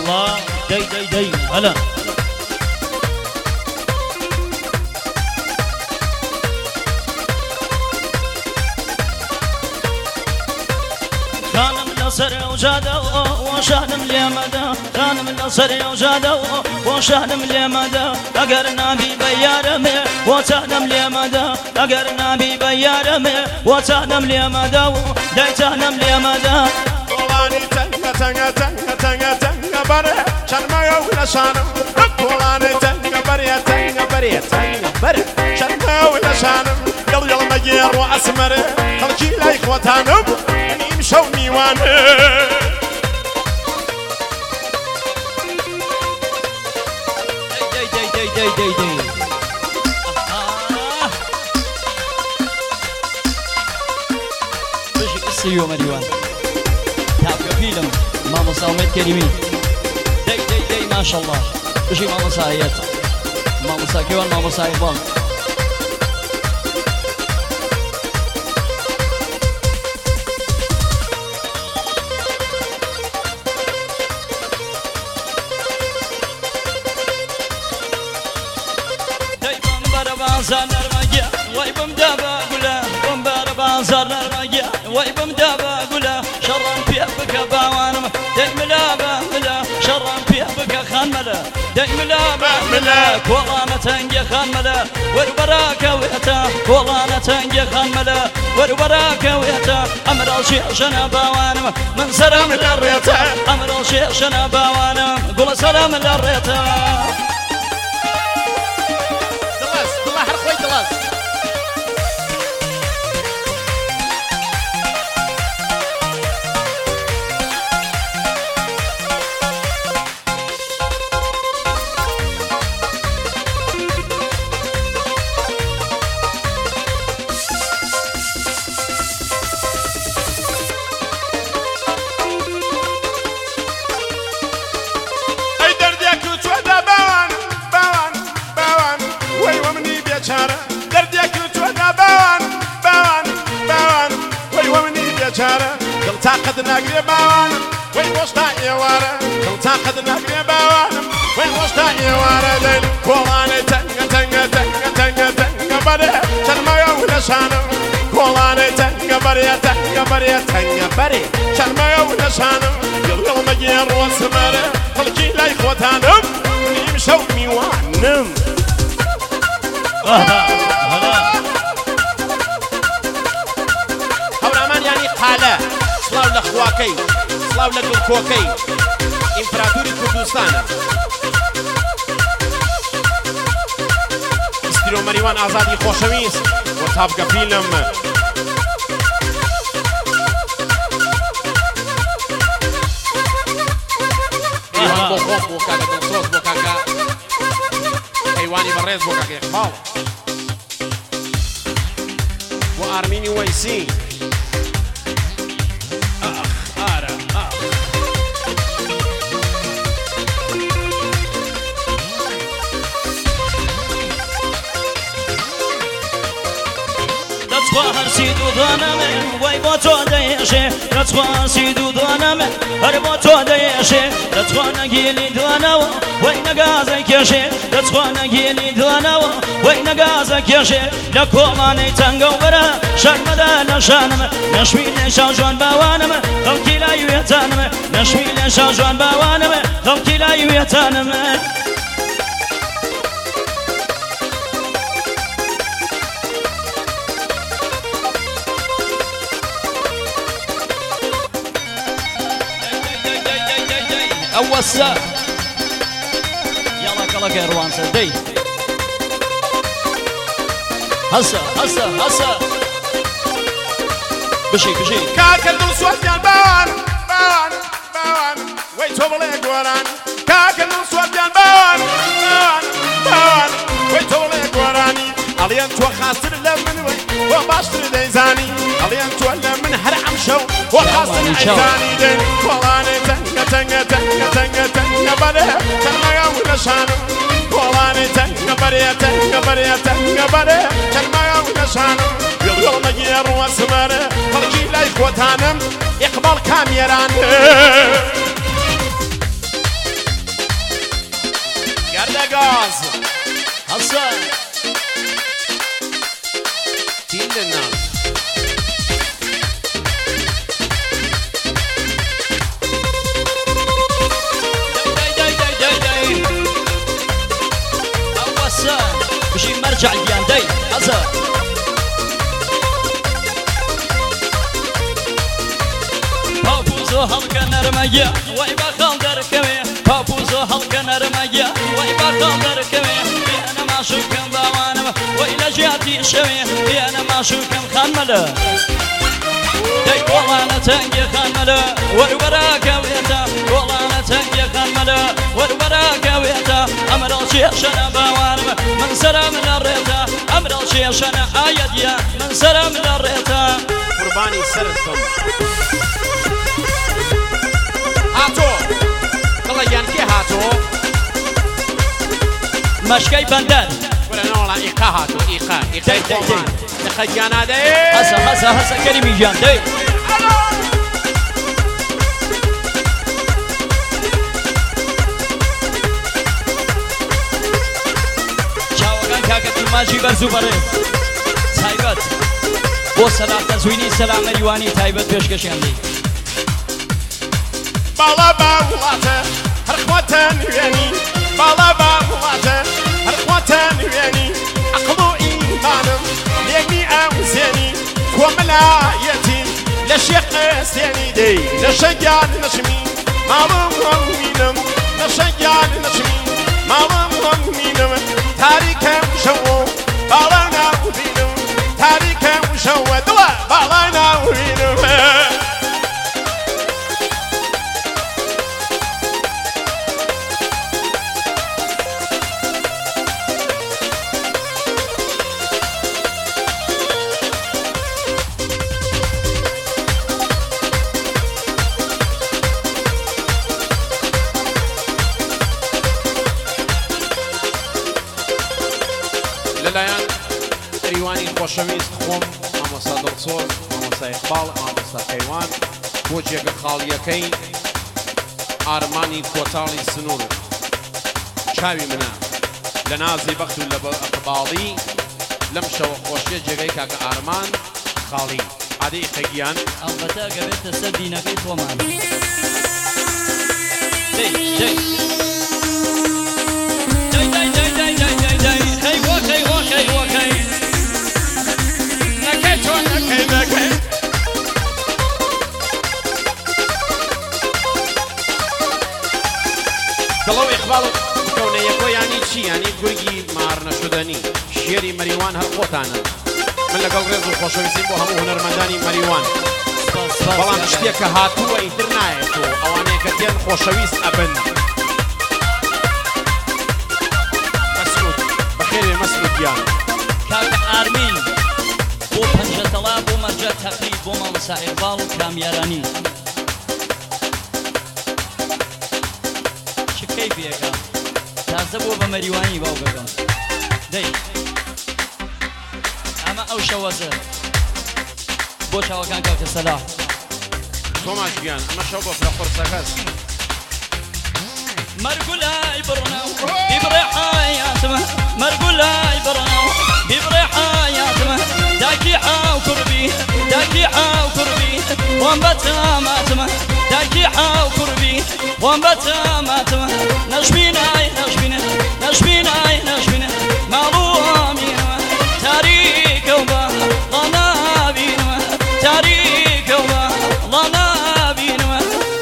الله دي هلا خانم النصر وجاده وشهدم اليمده خانم النصر وجاده وشهدم اليمده اقرنا ببيارمه وتهدم اليمده اقرنا ببيارمه وتهدم اليمده ديتهدم اليمده طولاني تنga bare شرما ولا شانم طولاني تنga bare شرما ولا شانم يلا مجير واسمر خلجي لا اخوتانم شو ميوان دي بشي قصي يوم ديوان تابقى فيلم ماما صامت كريمي دي ما شاء الله بشي ماما صايت ماما صاكيوان ماما صايبان بازار نرمجة ويبم دابا قولا بمبار بازار نرمجة ويبم دابا قولا شرم فيه بك باوانم ديم لا ملا شرم فيه بك خان ملا ديم لا ملا كولانا تنجي خان ملا وربراك ويتا كولانا تنجي خان ملا وربراك ويتا امر الشيخ شنا باوانم من سلام الريتا امر الشيخ شنا باوانم قول سلام الريتا خلاص اي دردك وتودا باوان وي ومني بيچاره دردك وتودا باوان وي ومني بيچاره دل طاقت ناقري باوان وي وسطا يواره دل طاقت ناقري باوان وي وسطا يواره دل كولاني تنga بره شرما ولا شانو كولاني تنga بره شرما ولا شانو يلا مجير وسمره خلجي لا اخوتانم يمشوا ميوانم هەورامان یانی قالە سڵاو لە خواکەی سڵاو لە گڵکۆکەی ئیمپراتوری کوردستانە ئیسپیرۆ مەریوان ئازادی خۆشەویست بۆ تاپگە فیلم بۆ خۆم بۆ کاکە دڵسۆز بۆ کاکە حیوانی بەڕێز بۆ کاکە ئیقباڵ بۆ ئارمینی وەیسی هرسيد ودانم وای با تو دیشه رتخوان سید ودانم هر با تو دیشه رتخوان گیلی دانم وای نگاز کشه رتخوان گیلی دانم وای نگاز کشه لکومانی تنگو برا شرمدان نشانم نشویل شاجوان باوانم خلقی لایویتانم نشویل شاجوان باوانم خلقی لایویتانم أوسع يلا كلا كيروان سدي هسا بشي كاكل دول صوت يا باوان ويتو بلا قوران كاكل دول صوت يا باوان ويتو بلا قوراني عليان تو خاطر لمن وباشر ديزاني عليان تو لمن هرعم شو وخاطر عيزاني دين كولاني تنga بره تنga ولا شانو كولاني تنga بره تنga ولا شانو يلا مجير واسمره خرجي لا اخوتانم اقبال كاميران لغاز حسن تين للناس بشي مرجع الديان داي حسن بابوزو هلقا نرمجا ويبا خالدر كمي بابوزو هلقا نرمجا ويبا خالدر كمي انا ما شوكم باوانم وإلى جاتي شوي انا ما شوكم خانملا داي والله انا تنجي خانملا والوراك ويتا والله انا تنجي خانملا والوراك ويتا امر الشيخ شنا باوانم من سلام للريتا امر الشيخ شنا ايديا من سلام للريتا قرباني سرتكم هاتو والله يانكي هاتو مشكي بندر ولا نولا إيقا هاتو إيقا قومان إيقا جانا دي هسا كريمي جان دي شاوغان كاكتي ماجي برزو بريد تايبت بو سلام تزويني سلام ريواني تايبت بيشكشيان دي بالا باولاته هرخواتن ويني بالا باولاته هرخواتن ويني عقلو إيمانم ليني أوزيني وملايتي لشيخ سيني دي لشجان نشمي مالم مينم لشجان نشمي مالم مينم تاريخ وشو بالانا وبينم تاريخ وشو دوا بالانا وبينم لەلایەن ڕیوانی خۆشەویست خۆم مامۆستا دڵسۆز مامۆستا ئیقباڵ مامۆستا کەیوان بۆ جێگە خاڵیەکەی ئارمانی کۆتاڵی سنوور چاوی منە لە نازی بەخت و لە ئەقباڵی لەم شەوە خۆشیە جێگەی کاکە ئارمان خاڵی عادەی قەگیان ئەڵبەتە گەبێتە سەر دینەکەی خۆمان دڵەو ئیقباڵ کەونەیەکۆ یانی چی یانی گورگی مارنەشودەنی شێری مەریوان هەر خۆتانە من لەگەڵ ڕێز و خۆشەویستیم بۆ هەموو هونەرمەندانی مەریوان بەڵام شتێک کە هاتووە ئیتر نایەتەوە ئەوانەیە کە تێن خۆشەویست ئەبن مەسعود بەخێرێ مەسعود گیان کاکە ئارمین بۆ پەنجەتەڵا بۆ مەرجە تەقریب بۆ مامۆستا ئیقباڵ و کامیارانی کەیفیەکە تازە بۆ بە مەریوانی باو بگەم دەی ئەمە ئەو شەوەزە بۆ چاوەکان کاکە سەلاح تۆماش گیان ئەمە شەو بۆ فرە قورسەکەس مەرگولای بڕنەو بیبڕێ حایاتمە مەرگولای بڕنەو بیبڕێ حایاتمە داکی حاو کوڕبی داکی حاو کوڕبی وەم بە تاماتمە داکی حاو کوڕبی وەم بە تاماتمە نەشبینای نەشبینە نەشبینای نەشبینە ماڵووەمینەوە تاریکە و بە ڵە نابینەوە تاریکە و بە ڵە نابینەوە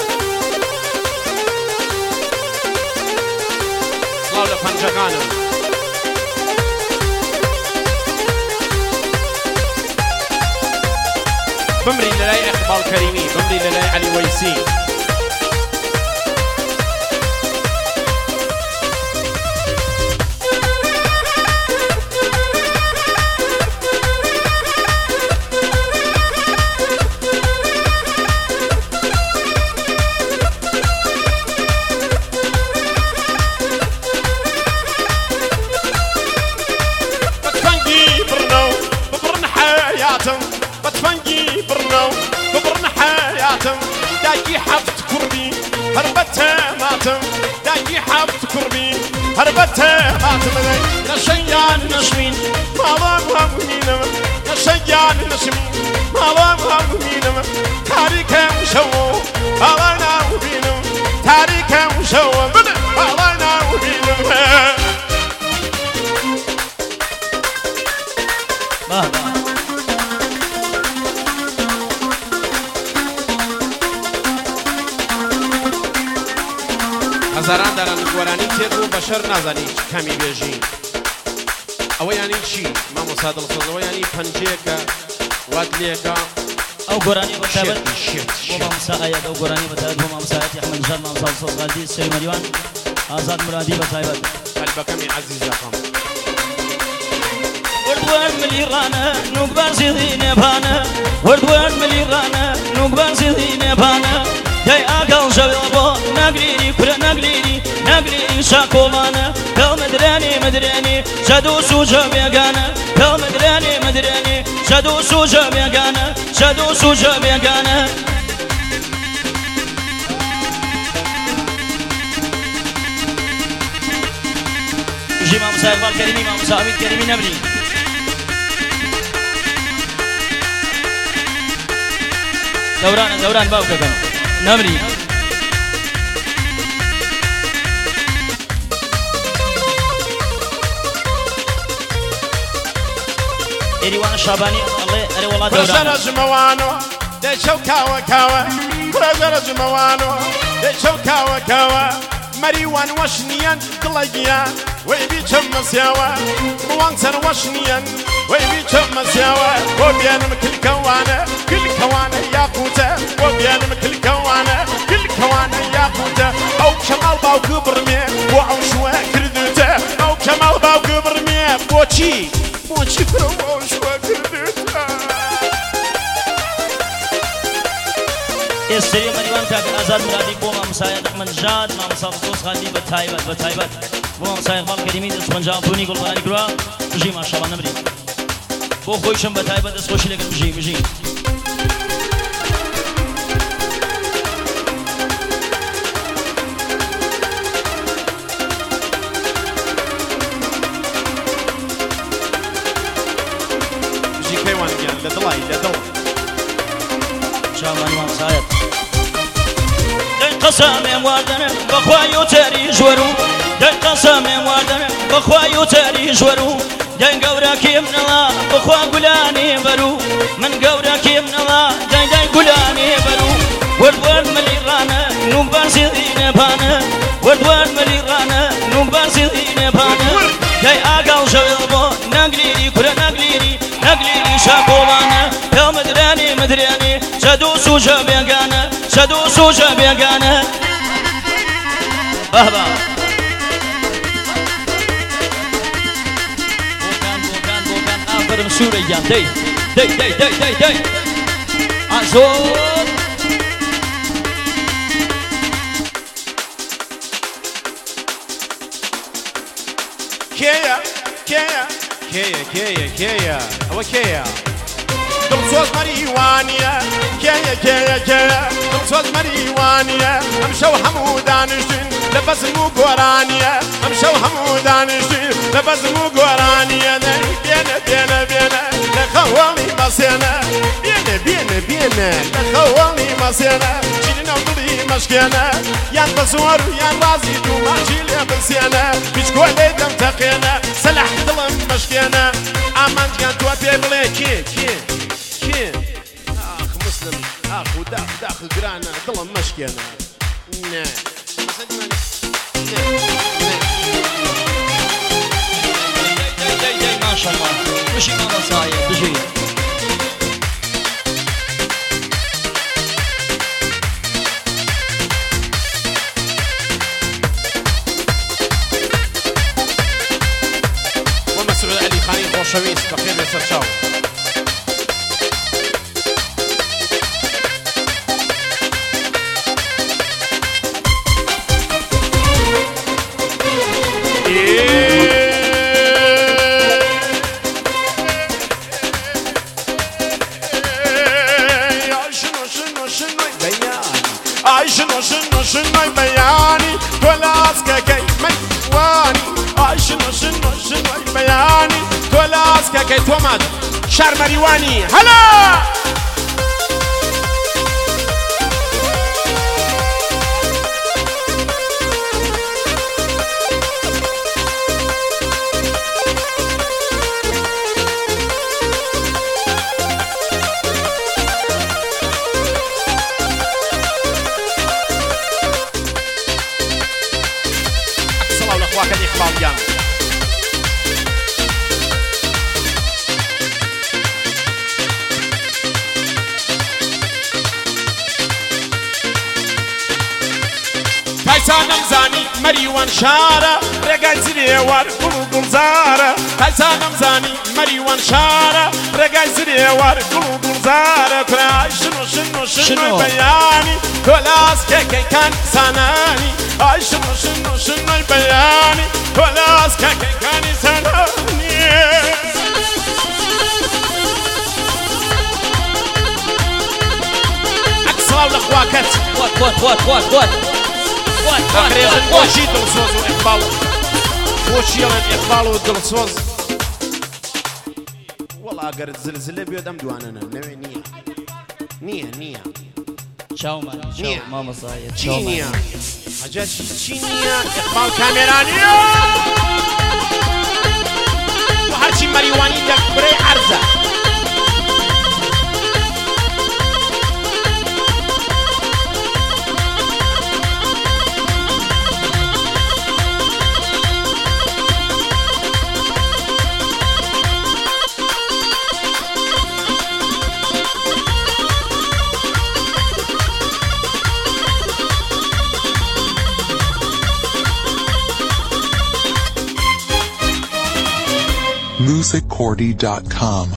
سڵاو لە پەنجەکانم بمری لەلای ئیقباڵ کەریمی بمری لەلای عەلی وەیسی بتفنجي برنو ببرن حياتم دايجي حفت كربي هربتها ماتم دايجي حفت كربي هربته هاتمني نشيان نشمين مالام همینم نشیان نشمین مالام همینم تاریکم شو بالا نبینم تاریکم شو بالا نبینم هزاران دارن گورانی تیرو بشر نزنی کمی بیجی ئەوە یانی چی مامۆستا دڵسۆزەوە ینی پەنجەیەکە وات لێکە ئەو گۆرانی بەتابەت بۆ مامۆستا ئاەت ئەو گۆرانی بەتابەت بۆ مامۆستایەتی ئەحمەد نژاد مامۆستا دڵسۆز سەری مەریوان ئازاد مرادی بەتایبەت قەلبەکەمی عەزیزەکەم وردوان ملیڕانە نوک بارزیڵی نێپانە وردوان ملیڕانە نوک بارزیڵی نێپانە دەی ئاگەڵ ژەوێ بۆ ناگریری کورە ناگریری شاکۆڵانە کەڵ مدرێنی شەد و سوژە بێگانە کەڵ مدرێنی شەد و سوژە بێگانە ژی مامۆستا ئیقبال کەریمی مامۆستا حەمید کەریمی نەبری دەوران باوکەکەم نەمری ئێریوان شابانی ئەڵێ ئەرێ وڵات ڕژەرە ژمەوانەوە دەیچەو کاوە ڕژەرە ژمەوانەوە دەیچەو کاوە مەریوان وەش نیەن دڵەگیە وەی بیچەم مەسیاوە ڕوان سەر وەش نیەن وەی بیچەم مەسیاوە بۆ بێنم کلکەوانە یاقوتە بۆ بێنم کلکەوانە یاقوتە ئەو کەماڵ باوکو بڕمێ بۆ ئەو شوە کردوتە ئەو کەماڵ باوکو بڕمێ بۆچی فرە بۆ ئەو شوە کردوتە ئێستری مەریوان کاکە ئازاد مرادی بۆ مامۆستایەت ئەحمەد نژاد مامۆستا دڵسۆز خاندی بەتایبەت بۆ مامۆستا ئیقبال کەریمی دەست پەنجاوتونی گوڵبەرانی کراوە بژی ماشەڵڵا نەمری بۆ خۆیشم بەتایبەت دەستخۆشی لەگەڵ بژی شامانی مامۆستایەت دەی قەسەمێم واردەنە بەخوای و تەری ژوەرو دەی قەسەمێم واردەنە بەخوای و تەری ژوەرو دەی گەورەکی منەڵا بخوا گولانی بەرو من گەورەکی منەڵا دەی گولانی بەرو وەردوەرد مەلیڕانە نوک بارزیڵی نێپانە وەردوەرد مەلیڕانە نوک بارزیڵی نێپانە دەی ئاگەڵ ژەوێ بۆ ناگریری کورە ناگریری شاکۆڵانە کەڵ مدرێنی شەد و سوژە بێگانە بەهبا بۆکان ئافرم سوورە گیان دەی ئازۆر کێیە ئەوە کێیە دڵسۆز مەریوانیە کێیە دڵسۆز مەریوانیە ئەم شەو هەموو دانیشتین لە بەزم و گۆرانیە ئەم شەو هەموو دانیشتین لە بەزم و گۆرانیە بێنە لە خەواڵی مەسێنە بێنە لە خەواڵی مەسێنە چینی ناو دڵی مەشکێنە یان بە زۆر و یان وازی دووماچی لێ بسێنە هیچ کۆ لێ دەم تەقێنە سەلاح دڵم مەشکێنە ئامانجیان تۆ پێ بڵێ کێ ئاخ مسلم ئاخ و داخ گرانە دڵم مەشکێنە ماشەڵڵا بژی مامۆستایەت بژی خۆشەویست بەخێر لەسەر چاو شنو بەیانی تۆ لاسکەکەی من وانی شنو شنو شنو البياني تولاس كاكي تومات شار مريواني هلا واحد إقبال جامد تايسانم زاني مريوان شارة رقاي زريوار قلوب زارة تايسانم زاني مريوان شارة رقاي زريوار قلوب زارة كراي شنو شنو شنو بياني كلاس كيكي كان ساناني اي شنو شنو شنو البياني كلاس كيكي كان ساناني اكسروا الاخواكات وات تقريبا وشي دلسوز واقبال وشي اقبال ودلسوز والله قرد زلزله بيودم دواننا نيه تشاو ماما صاير تشينيا حاجات تشينيا اقبال كاميراني وهرشي مريواني بري عرزه musiccordy.com